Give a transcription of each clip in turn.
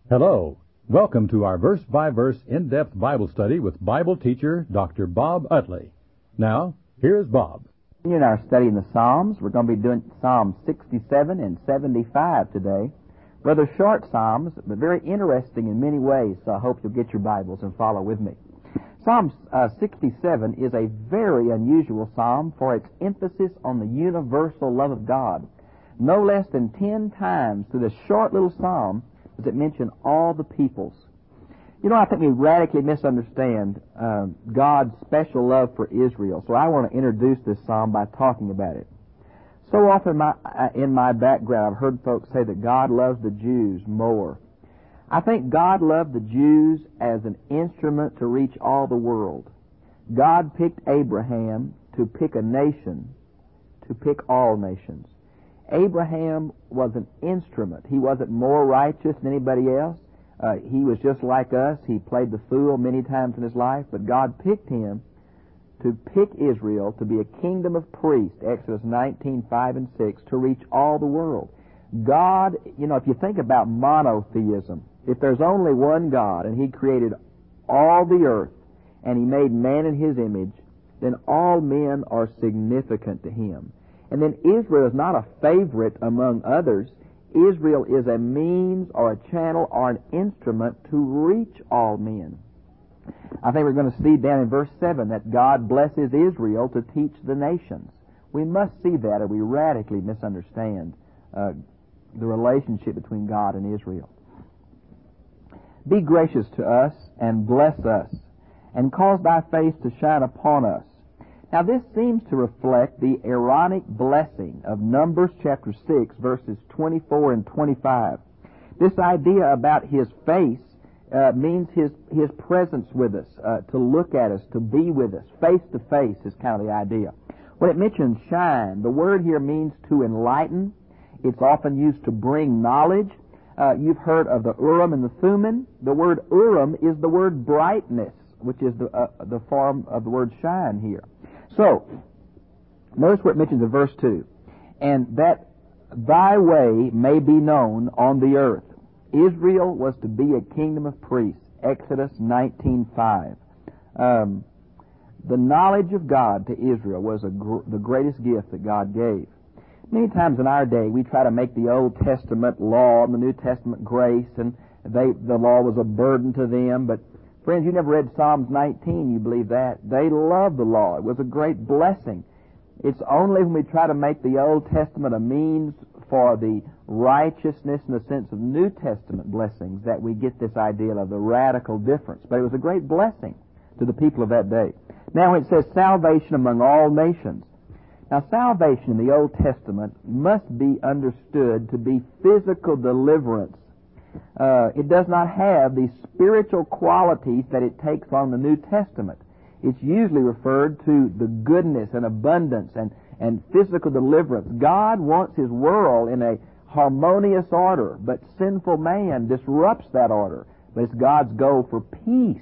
Hello. Welcome to our verse-by-verse in-depth Bible study with Bible teacher Dr. Bob Utley. Now, here's Bob. In our study in the Psalms, we're going to be doing Psalms 67 and 75 today. Rather short Psalms, but very interesting in many ways, so I hope you'll get your Bibles and follow with me. Psalm 67 is a very unusual psalm for its emphasis on the universal love of God. No less than 10 times through this short little psalm does it mention all the peoples. You know, I think we radically misunderstand God's special love for Israel, so I want to introduce this psalm by talking about it. So often in my background, I've heard folks say that God loves the Jews more. I think God loved the Jews as an instrument to reach all the world. God picked Abraham to pick a nation, to pick all nations. Abraham was an instrument. He wasn't more righteous than anybody else. He was just like us. He played the fool many times in his life, but God picked him to pick Israel to be a kingdom of priests, Exodus 19:5 and 6, to reach all the world. God, you know, if you think about monotheism, if there's only one God and He created all the earth and He made man in His image, then all men are significant to Him. And then Israel is not a favorite among others. Israel is a means or a channel or an instrument to reach all men. I think we're going to see down in verse 7 that God blesses Israel to teach the nations. We must see that or we radically misunderstand the relationship between God and Israel. Be gracious to us and bless us, and cause thy face to shine upon us. Now this seems to reflect the Aaronic blessing of Numbers chapter 6, verses 24 and 25. This idea about His face means His presence with us, to look at us, to be with us. Face to face is kind of the idea. When it mentions shine, the word here means to enlighten. It's often used to bring knowledge. You've heard of the Urim and the Thummim. The word Urim is the word brightness, which is the form of the word shine here. So, notice what it mentions in verse 2. And that thy way may be known on the earth. Israel was to be a kingdom of priests, Exodus 19:5. The knowledge of God to Israel was the greatest gift that God gave. Many times in our day, we try to make the Old Testament law and the New Testament grace, and the law was a burden to them. But, friends, you never read Psalms 19, you believe that. They loved the law. It was a great blessing. It's only when we try to make the Old Testament a means for the righteousness in the sense of New Testament blessings that we get this idea of the radical difference. But it was a great blessing to the people of that day. Now, when it says salvation among all nations, now, salvation in the Old Testament must be understood to be physical deliverance. It does not have the spiritual qualities that it takes on the New Testament. It's usually referred to the goodness and abundance and physical deliverance. God wants His world in a harmonious order, but sinful man disrupts that order. But it's God's goal for peace.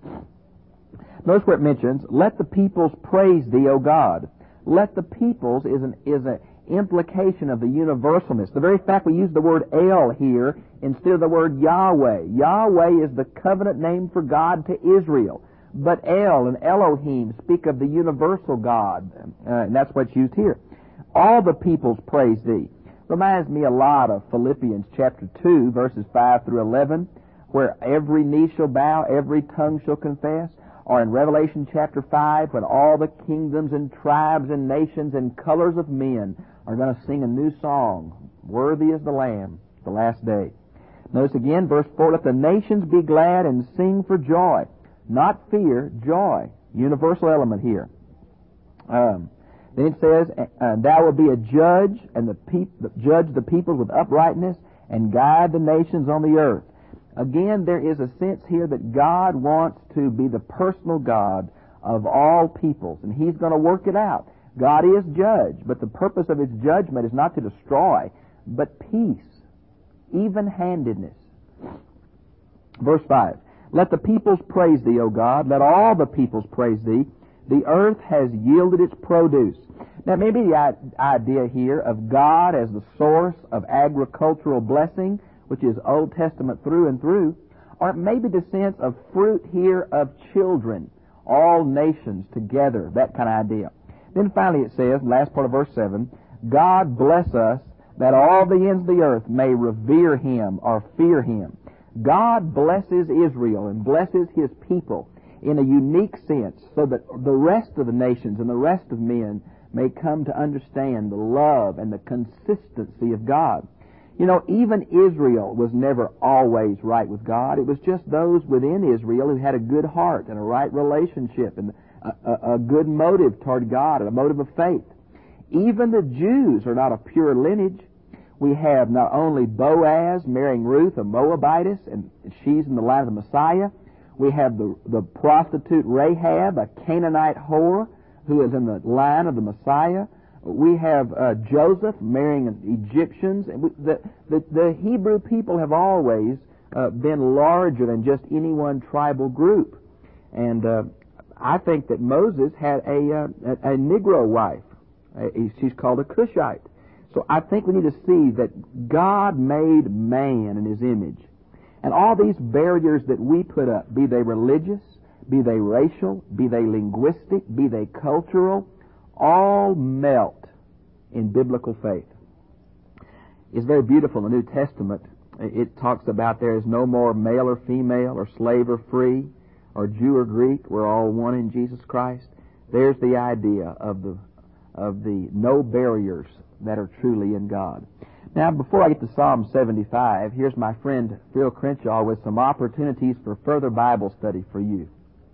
Notice where it mentions, let the peoples praise Thee, O God. Let the peoples is an implication of the universalness. The very fact we use the word El here instead of the word Yahweh. Yahweh is the covenant name for God to Israel. But El and Elohim speak of the universal God, and that's what's used here. All the peoples praise Thee. Reminds me a lot of Philippians chapter 2, verses 5 through 11, where every knee shall bow, every tongue shall confess. Or in Revelation chapter 5, when all the kingdoms and tribes and nations and colors of men are going to sing a new song, Worthy is the Lamb, the last day. Notice again, verse 4, let the nations be glad and sing for joy. Not fear, joy. Universal element here. Then it says, thou wilt be a judge, and judge the people with uprightness, and guide the nations on the earth. Again, there is a sense here that God wants to be the personal God of all peoples, and He's going to work it out. God is judge, but the purpose of His judgment is not to destroy, but peace, even-handedness. Verse 5, let the peoples praise Thee, O God. Let all the peoples praise Thee. The earth has yielded its produce. Now, maybe the idea here of God as the source of agricultural blessing which is Old Testament through and through, or maybe the sense of fruit here of children, all nations together, that kind of idea. Then finally it says, last part of verse 7, God bless us that all the ends of the earth may revere Him or fear Him. God blesses Israel and blesses His people in a unique sense so that the rest of the nations and the rest of men may come to understand the love and the consistency of God. You know, even Israel was never always right with God. It was just those within Israel who had a good heart and a right relationship and a good motive toward God and a motive of faith. Even the Jews are not a pure lineage. We have not only Boaz marrying Ruth, a Moabitess, and she's in the line of the Messiah. We have the prostitute Rahab, a Canaanite whore, who is in the line of the Messiah. We have Joseph marrying Egyptians. The Hebrew people have always been larger than just any one tribal group. And I think that Moses had a Negro wife. She's called a Cushite. So I think we need to see that God made man in His image. And all these barriers that we put up, be they religious, be they racial, be they linguistic, be they cultural, all melt in biblical faith. It's very beautiful in the New Testament. It talks about there is no more male or female or slave or free or Jew or Greek. We're all one in Jesus Christ. There's the idea of the no barriers that are truly in God. Now, before I get to Psalm 75, here's my friend Phil Crenshaw with some opportunities for further Bible study for you.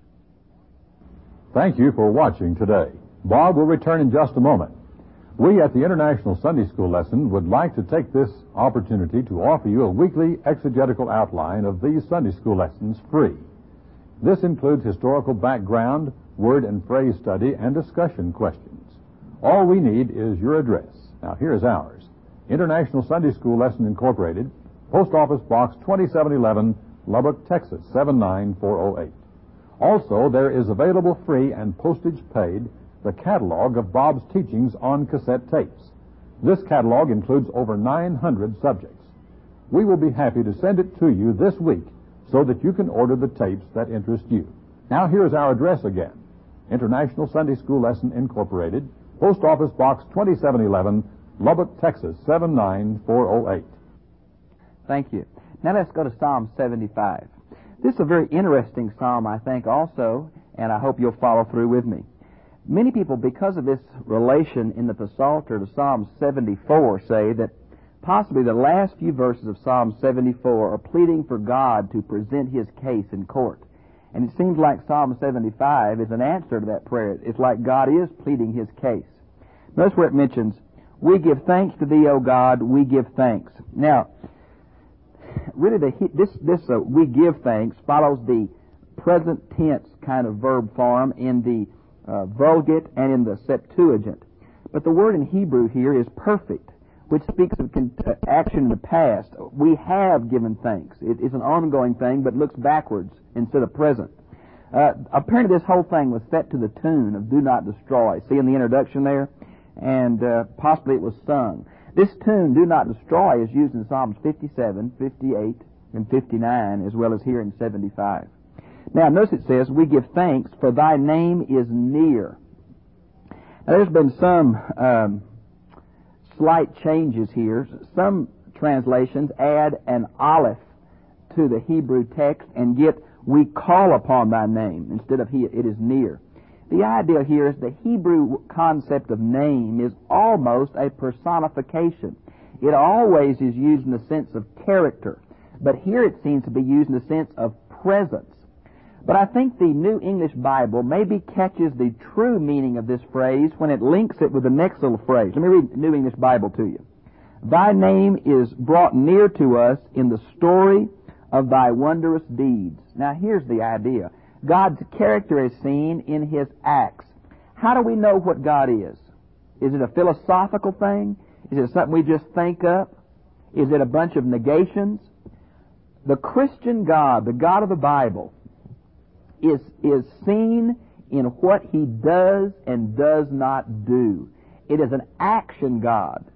Thank you for watching today. Bob will return in just a moment. We at the International Sunday School Lesson would like to take this opportunity to offer you a weekly exegetical outline of these Sunday School lessons free. This includes historical background, word and phrase study, and discussion questions. All we need is your address. Now, here's ours. International Sunday School Lesson Incorporated, Post Office Box 2711, Lubbock, Texas, 79408. Also, there is available free and postage paid the catalog of Bob's teachings on cassette tapes. This catalog includes over 900 subjects. We will be happy to send it to you this week so that you can order the tapes that interest you. Now, here's our address again. International Sunday School Lesson Incorporated, Post Office Box 2711, Lubbock, Texas, 79408. Thank you. Now let's go to Psalm 75. This is a very interesting psalm, I think, also, and I hope you'll follow through with me. Many people, because of this relation in the Psalter to Psalm 74, say that possibly the last few verses of Psalm 74 are pleading for God to present His case in court. And it seems like Psalm 75 is an answer to that prayer. It's like God is pleading His case. Notice where it mentions, "We give thanks to Thee, O God, we give thanks." Now, really, this "we give thanks" follows the present tense kind of verb form in the Vulgate and in the Septuagint. But the word in Hebrew here is perfect, which speaks of action in the past. We have given thanks. It is an ongoing thing, but looks backwards instead of present. Apparently this whole thing was set to the tune of "Do Not Destroy." See in the introduction there? And possibly it was sung. This tune, "Do Not Destroy," is used in Psalms 57, 58, and 59, as well as here in 75. Now, notice it says, "We give thanks, for Thy name is near." Now, there's been some slight changes here. Some translations add an aleph to the Hebrew text and get, "We call upon Thy name," instead of "it is near." The idea here is the Hebrew concept of name is almost a personification. It always is used in the sense of character, but here it seems to be used in the sense of presence. But I think the New English Bible maybe catches the true meaning of this phrase when it links it with the next little phrase. Let me read the New English Bible to you. "Thy name is brought near to us in the story of Thy wondrous deeds." Now here's the idea. God's character is seen in His acts. How do we know what God is? Is it a philosophical thing? Is it something we just think up? Is it a bunch of negations? The Christian God, the God of the Bible, is seen in what He does and does not do. It is an action God.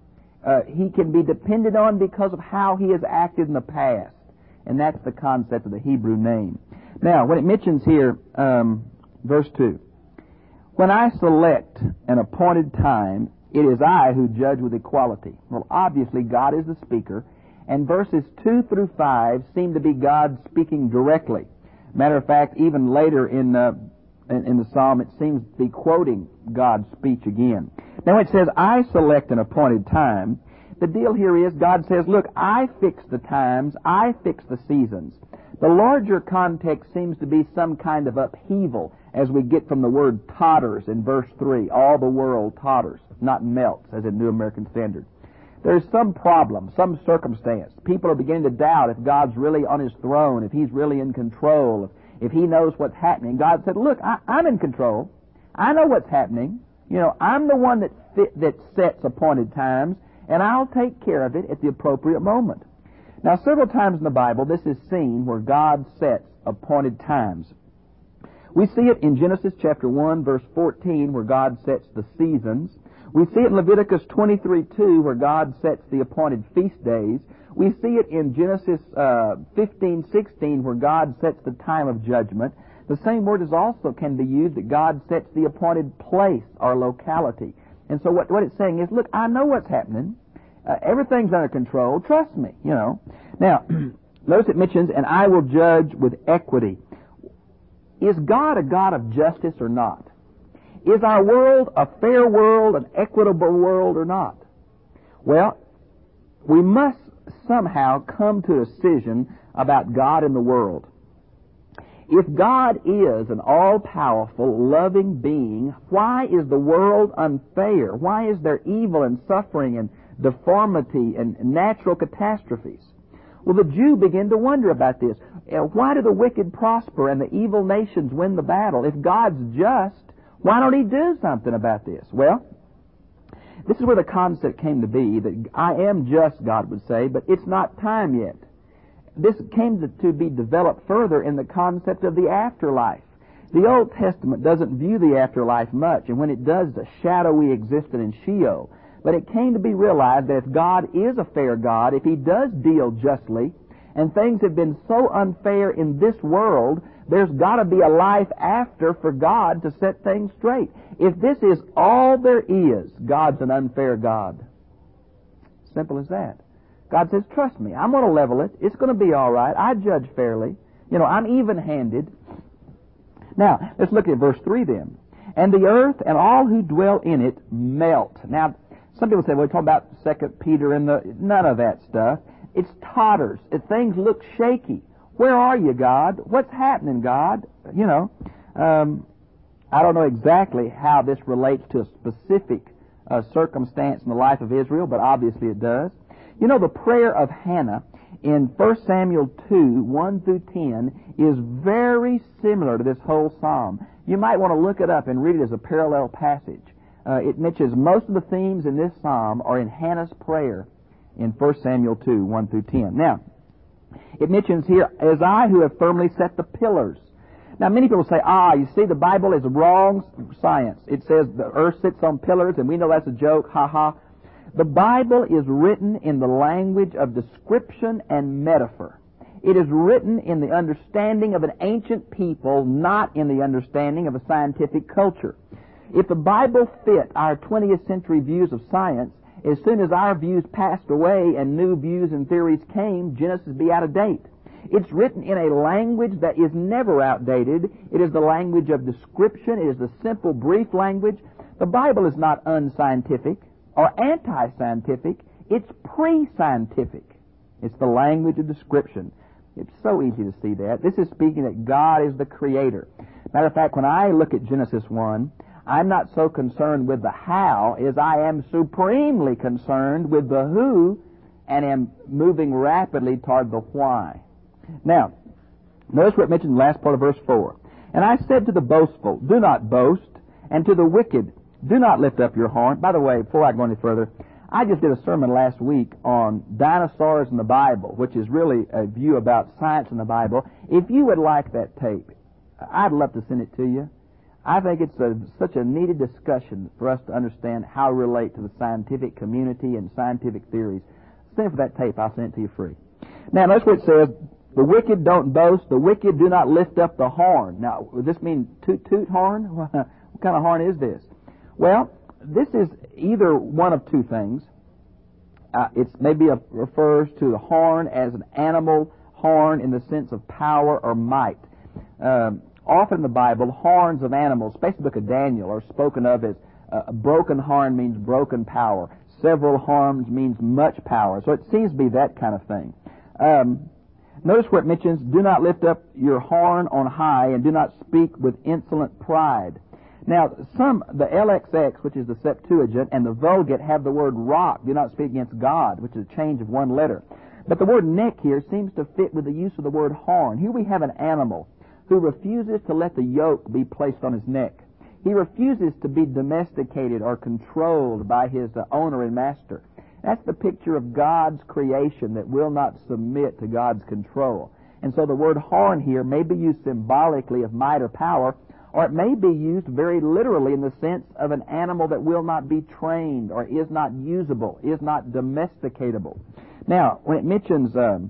He can be depended on because of how he has acted in the past. And that's the concept of the Hebrew name. Now, when it mentions here, verse 2, when I select an appointed time, it is I who judge with equality. Well, obviously, God is the speaker, and verses 2 through 5 seem to be God speaking directly. Matter of fact, even later in the psalm, it seems to be quoting God's speech again. Now, it says, I select an appointed time. The deal here is God says, look, I fix the times, I fix the seasons. The larger context seems to be some kind of upheaval, as we get from the word totters in verse 3. All the world totters, not melts, as in New American Standard. There's some problem, some circumstance. People are beginning to doubt if God's really on His throne, if He's really in control, if He knows what's happening. God said, look, I'm in control. I know what's happening. You know, I'm the one that sets appointed times, and I'll take care of it at the appropriate moment. Now, several times in the Bible, this is seen where God sets appointed times. We see it in Genesis chapter 1, verse 14, where God sets the seasons. We see it in Leviticus 23:2, where God sets the appointed feast days. We see it in Genesis 15:16, where God sets the time of judgment. The same word is also can be used that God sets the appointed place or locality. And so what it's saying is, look, I know what's happening. Everything's under control. Trust me, you know. Now, notice it mentions, and I will judge with equity. Is God a God of justice or not? Is our world a fair world, an equitable world or not? Well, we must somehow come to a decision about God and the world. If God is an all-powerful, loving being, why is the world unfair? Why is there evil and suffering and deformity and natural catastrophes? Well, the Jew began to wonder about this. Why do the wicked prosper and the evil nations win the battle? If God's just, why don't He do something about this? Well, this is where the concept came to be, that I am just, God would say, but it's not time yet. This came to be developed further in the concept of the afterlife. The Old Testament doesn't view the afterlife much, and when it does, it's a shadowy existence in Sheol. But it came to be realized that if God is a fair God, if He does deal justly, and things have been so unfair in this world, there's got to be a life after for God to set things straight. If this is all there is, God's an unfair God. Simple as that. God says, trust me, I'm going to level it. It's going to be all right. I judge fairly. You know, I'm even-handed. Now, let's look at verse 3 then. And the earth and all who dwell in it melt. Now, some people say, well, we're talking about 2 Peter and none of that stuff. It's totters. Things look shaky. Where are you, God? What's happening, God? You know, I don't know exactly how this relates to a specific circumstance in the life of Israel, but obviously it does. You know, the prayer of Hannah in 1 Samuel 2, 1 through 10 is very similar to this whole psalm. You might want to look it up and read it as a parallel passage. It mentions most of the themes in this psalm are in Hannah's prayer in 1 Samuel 2, 1 through 10. Now, it mentions here, as I who have firmly set the pillars. Now, many people say, you see, the Bible is wrong science. It says the earth sits on pillars, and we know that's a joke, ha-ha. The Bible is written in the language of description and metaphor. It is written in the understanding of an ancient people, not in the understanding of a scientific culture. If the Bible fit our 20th century views of science, as soon as our views passed away and new views and theories came, Genesis would be out of date. It's written in a language that is never outdated. It is the language of description. It is the simple, brief language. The Bible is not unscientific or anti-scientific. It's pre-scientific. It's the language of description. It's so easy to see that. This is speaking that God is the Creator. Matter of fact, when I look at Genesis 1, I'm not so concerned with the how as I am supremely concerned with the who and am moving rapidly toward the why. Now, notice what it mentioned in the last part of verse 4. And I said to the boastful, do not boast, and to the wicked, do not lift up your horn. By the way, before I go any further, I just did a sermon last week on dinosaurs in the Bible, which is really a view about science in the Bible. If you would like that tape, I'd love to send it to you. I think it's such a needed discussion for us to understand how to relate to the scientific community and scientific theories. Send for that tape. I'll send it to you free. Now, notice what it says. The wicked don't boast. The wicked do not lift up the horn. Now, does this mean toot toot horn? What kind of horn is this? Well, this is either one of two things. It maybe refers to the horn as an animal horn in the sense of power or might. Often in the Bible, horns of animals, especially the book of Daniel, are spoken of as a broken horn means broken power. Several horns means much power. So it seems to be that kind of thing. Notice where it mentions, do not lift up your horn on high and do not speak with insolent pride. Now, the LXX, which is the Septuagint, and the Vulgate have the word rock, do not speak against God, which is a change of one letter. But the word neck here seems to fit with the use of the word horn. Here we have an animal who refuses to let the yoke be placed on his neck. He refuses to be domesticated or controlled by his owner and master. That's the picture of God's creation that will not submit to God's control. And so the word horn here may be used symbolically of might or power, or it may be used very literally in the sense of an animal that will not be trained or is not usable, is not domesticatable. Now, when it mentions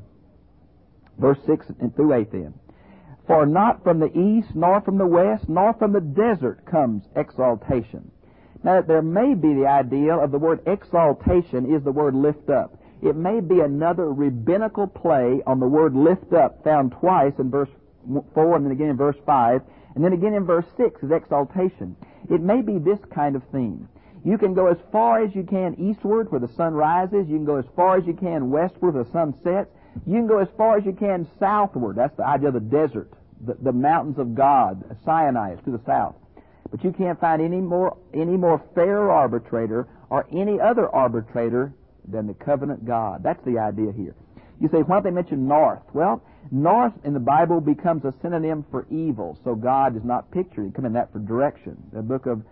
verse 6 and through 8 then, for not from the east, nor from the west, nor from the desert comes exaltation. Now, there may be the idea of the word exaltation is the word lift up. It may be another rabbinical play on the word lift up, found twice in verse 4 and then again in verse 5, and then again in verse 6 is exaltation. It may be this kind of theme. You can go as far as you can eastward where the sun rises. You can go as far as you can westward where the sun sets. You can go as far as you can southward. That's the idea of the desert, the mountains of God. Sinai is to the south. But you can't find any more fair arbitrator or any other arbitrator than the covenant God. That's the idea here. You say, why don't they mention north? Well, north in the Bible becomes a synonym for evil, so God is not pictured. Come in that for direction. The book of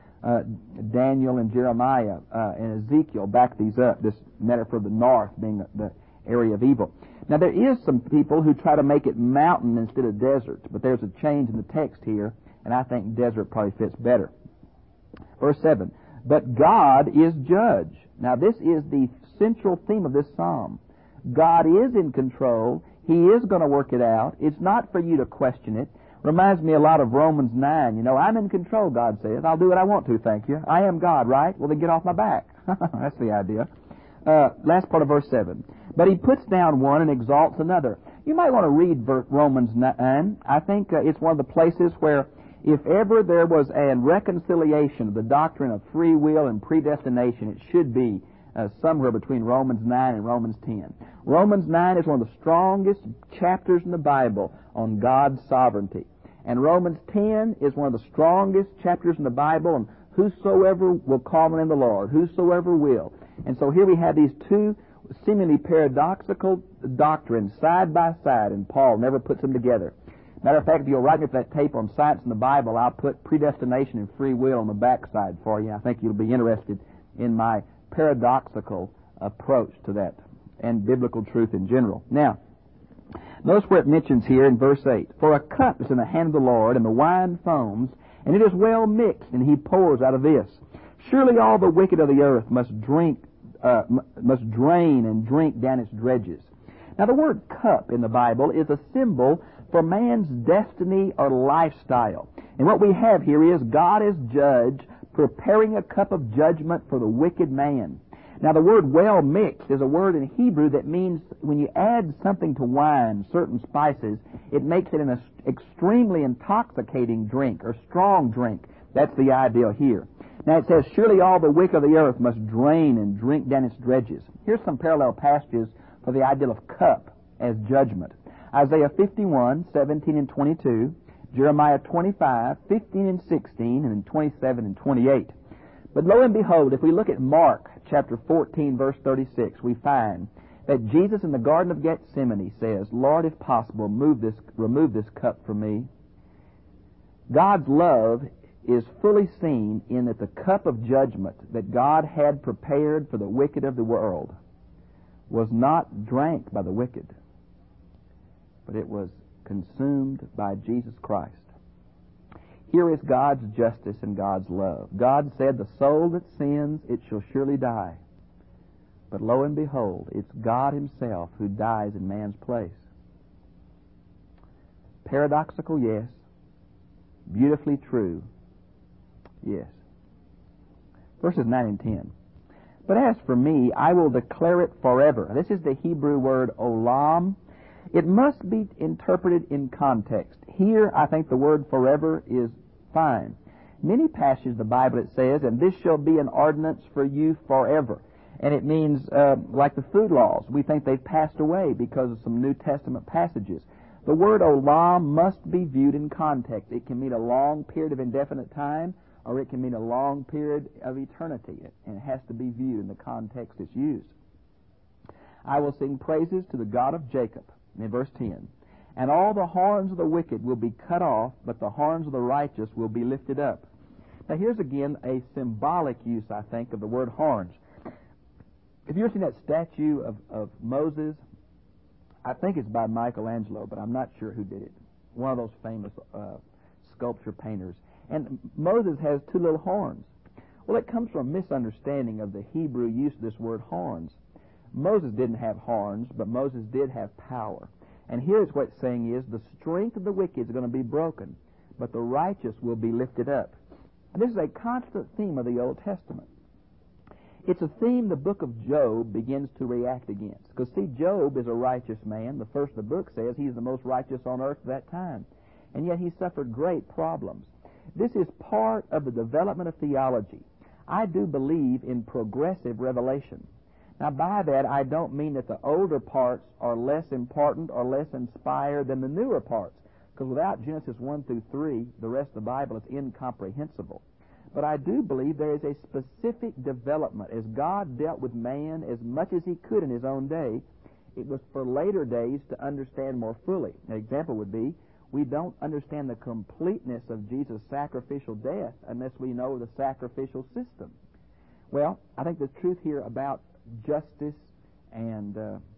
Daniel and Jeremiah and Ezekiel back these up, this metaphor of the north being the area of evil. Now, there is some people who try to make it mountain instead of desert, but there's a change in the text here, and I think desert probably fits better. Verse 7, but God is judge. Now, this is the central theme of this psalm. God is in control. He is going to work it out. It's not for you to question it. Reminds me a lot of Romans 9. You know, I'm in control, God says. I'll do what I want to, thank you. I am God, right? Well, then get off my back. That's the idea. Last part of verse 7. But he puts down one and exalts another. You might want to read Romans 9. I think it's one of the places where if ever there was a reconciliation of the doctrine of free will and predestination, it should be somewhere between Romans 9 and Romans 10. Romans 9 is one of the strongest chapters in the Bible on God's sovereignty. And Romans 10 is one of the strongest chapters in the Bible on whosoever will call on the Lord, whosoever will. And so here we have these two seemingly paradoxical doctrines side by side, and Paul never puts them together. Matter of fact, if you'll write me for that tape on science in the Bible, I'll put predestination and free will on the backside for you. I think you'll be interested in my paradoxical approach to that and biblical truth in general. Now, notice where it mentions here in verse 8, for a cup is in the hand of the Lord, and the wine foams, and it is well mixed, and he pours out of this. Surely all the wicked of the earth must drain and drink down its dredges. Now, the word cup in the Bible is a symbol for man's destiny or lifestyle. And what we have here is God as judge preparing a cup of judgment for the wicked man. Now, the word well mixed is a word in Hebrew that means when you add something to wine, certain spices, it makes it an extremely intoxicating drink or strong drink. That's the idea here. Now, it says, surely all the wicked of the earth must drain and drink down its dredges. Here's some parallel passages for the idea of cup as judgment. Isaiah 51, 17 and 22, Jeremiah 25, 15 and 16, and then 27 and 28. But lo and behold, if we look at Mark chapter 14, verse 36, we find that Jesus in the Garden of Gethsemane says, Lord, if possible, remove this cup from me. God's love is fully seen in that the cup of judgment that God had prepared for the wicked of the world was not drank by the wicked, but it was consumed by Jesus Christ. Here is God's justice and God's love. God said, the soul that sins, it shall surely die. But lo and behold, it's God himself who dies in man's place. Paradoxical, yes. Beautifully true, yes. Verses 9 and 10. But as for me, I will declare it forever. This is the Hebrew word olam. It must be interpreted in context. Here, I think the word forever is fine. Many passages of the Bible it says, and this shall be an ordinance for you forever. And it means, like the food laws, we think they've passed away because of some New Testament passages. The word olam must be viewed in context. It can mean a long period of indefinite time, or it can mean a long period of eternity, and it has to be viewed in the context it's used. I will sing praises to the God of Jacob, in verse 10. And all the horns of the wicked will be cut off, but the horns of the righteous will be lifted up. Now here's again a symbolic use, I think, of the word horns. Have you ever seen that statue of Moses? I think it's by Michelangelo, but I'm not sure who did it. One of those famous sculpture painters. And Moses has two little horns. Well, it comes from a misunderstanding of the Hebrew use of this word horns. Moses didn't have horns, but Moses did have power. And here's what it's saying is, the strength of the wicked is going to be broken, but the righteous will be lifted up. And this is a constant theme of the Old Testament. It's a theme the book of Job begins to react against. Because, see, Job is a righteous man. The first of the book says he's the most righteous on earth at that time. And yet he suffered great problems. This is part of the development of theology. I do believe in progressive revelation. Now, by that, I don't mean that the older parts are less important or less inspired than the newer parts. Because without Genesis 1 through 3, the rest of the Bible is incomprehensible. But I do believe there is a specific development. As God dealt with man as much as he could in his own day, it was for later days to understand more fully. An example would be, we don't understand the completeness of Jesus' sacrificial death unless we know the sacrificial system. Well, I think the truth here about justice and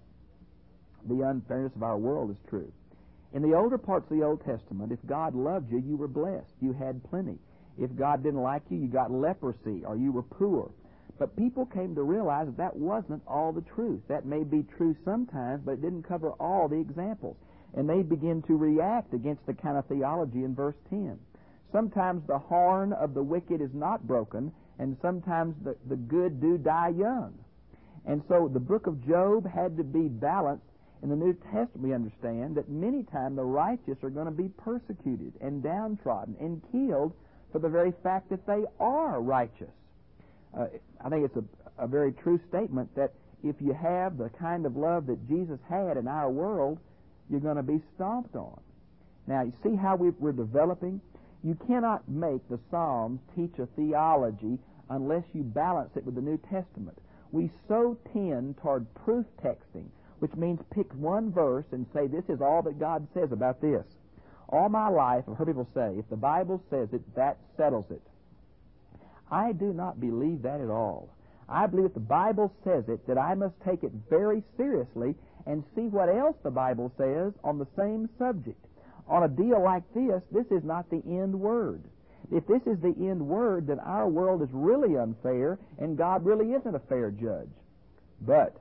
the unfairness of our world is true. In the older parts of the Old Testament, if God loved you, you were blessed. You had plenty. If God didn't like you, you got leprosy or you were poor. But people came to realize that wasn't all the truth. That may be true sometimes, but it didn't cover all the examples. And they begin to react against the kind of theology in verse 10. Sometimes the horn of the wicked is not broken, and sometimes the good do die young. And so the book of Job had to be balanced. In the New Testament, we understand that many times the righteous are going to be persecuted and downtrodden and killed for the very fact that they are righteous. I think it's a very true statement that if you have the kind of love that Jesus had in our world, you're going to be stomped on. Now, you see how we're developing? You cannot make the Psalms teach a theology unless you balance it with the New Testament. We so tend toward proof texting, which means pick one verse and say, this is all that God says about this. All my life, I've heard people say, if the Bible says it, that settles it. I do not believe that at all. I believe if the Bible says it, that I must take it very seriously and see what else the Bible says on the same subject. On a deal like this is not the end word. If this is the end word, then our world is really unfair, and God really isn't a fair judge. But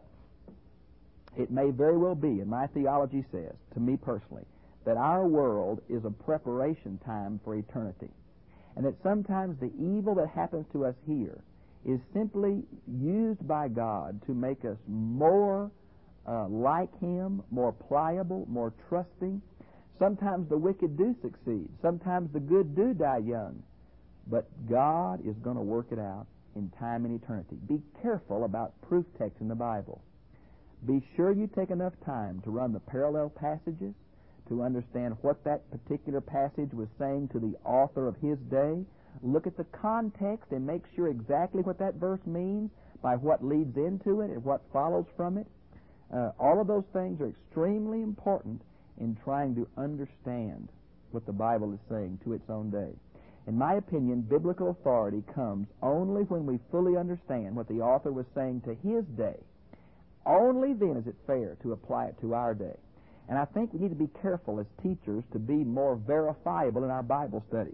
it may very well be, and my theology says, to me personally, that our world is a preparation time for eternity. And that sometimes the evil that happens to us here is simply used by God to make us more like Him, more pliable, more trusting. Sometimes the wicked do succeed. Sometimes the good do die young. But God is going to work it out in time and eternity. Be careful about proof text in the Bible. Be sure you take enough time to run the parallel passages, to understand what that particular passage was saying to the author of his day. Look at the context and make sure exactly what that verse means by what leads into it and what follows from it. All of those things are extremely important in trying to understand what the Bible is saying to its own day. In my opinion, biblical authority comes only when we fully understand what the author was saying to his day. Only then is it fair to apply it to our day. And I think we need to be careful as teachers to be more verifiable in our Bible study.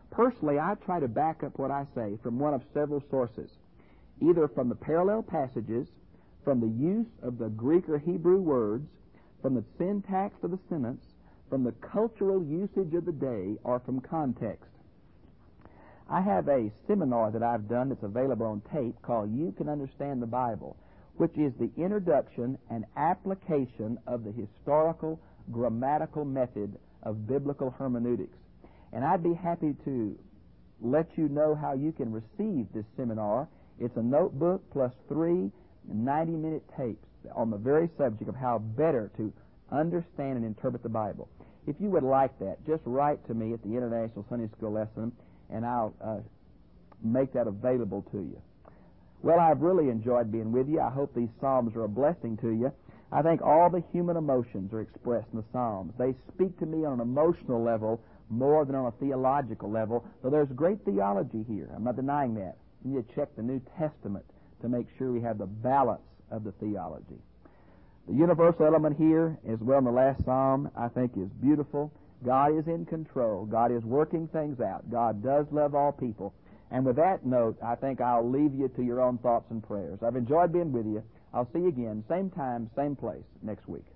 Personally, I try to back up what I say from one of several sources, either from the parallel passages, from the use of the Greek or Hebrew words, from the syntax of the sentence, from the cultural usage of the day, or from context. I have a seminar that I've done that's available on tape called You Can Understand the Bible, which is the introduction and application of the historical grammatical method of biblical hermeneutics. And I'd be happy to let you know how you can receive this seminar. It's a notebook plus 3 90-minute tapes on the very subject of how better to understand and interpret the Bible. If you would like that, just write to me at the International Sunday School Lesson, and I'll make that available to you. Well, I've really enjoyed being with you. I hope these Psalms are a blessing to you. I think all the human emotions are expressed in the Psalms. They speak to me on an emotional level more than on a theological level, though there's great theology here. I'm not denying that. You need to check the New Testament to make sure we have the balance of the theology. The universal element here, as well in the last Psalm, I think is beautiful. God is in control. God is working things out. God does love all people. And with that note, I think I'll leave you to your own thoughts and prayers. I've enjoyed being with you. I'll see you again, same time, same place, next week.